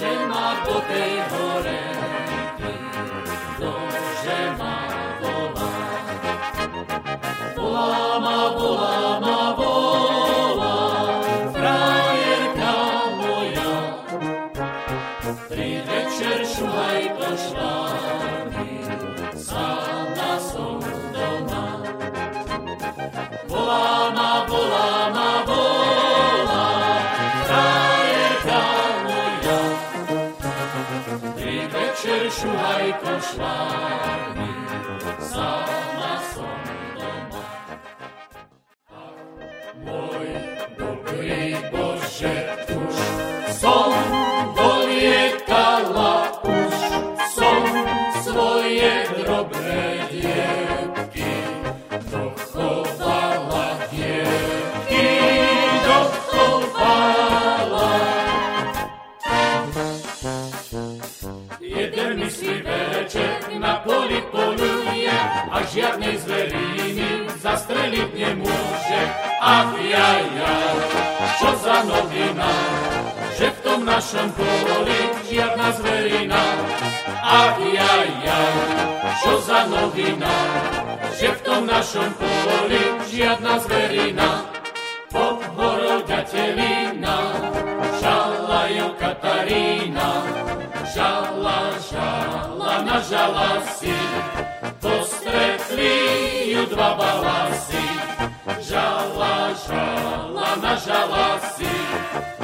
že ma do tej horenky, ktože ma volá. Volá ma, frajerka moja, pri večer šuhaj to švány, sama som doma. Volá ma, frajerka moja, pri večer šuhaj to švány, sama som doma. Môj dobrý Bože, už som doliekala, už som svoje drobné dievky dochovala, dievky dochovala. Jeden myslivý večer na poli poluje a žiadnej zveriny zastreliť nemôže. Ach jaj, čo za novina, že v tom našom poli žiadna zverina. Ach jaj, čo za novina, že v tom našom poli žiadna zverina. Pod horou ďatelina, žala jo Katarína, žala, nažala si, postretli ju dva balasy. Žala, nažala si,